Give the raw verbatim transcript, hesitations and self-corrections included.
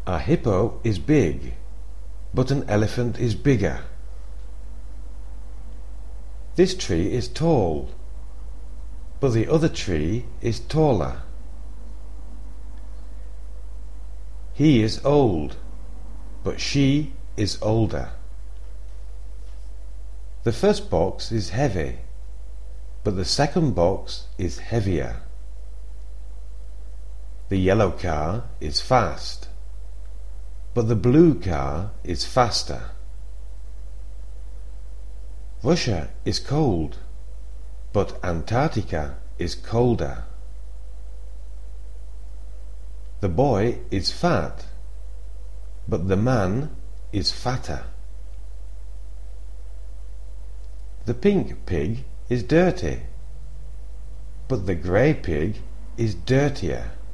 A hippo is big, but an elephant is bigger. This tree is tall, but the other tree is taller. He is old, but she is older. The first box is heavy, but the second box is heavier. The yellow car is fast, but the blue car is faster. Russia is cold, but Antarctica is colder. The boy is fat, but the man is fatter. The pink pig is dirty, but the grey pig is dirtier.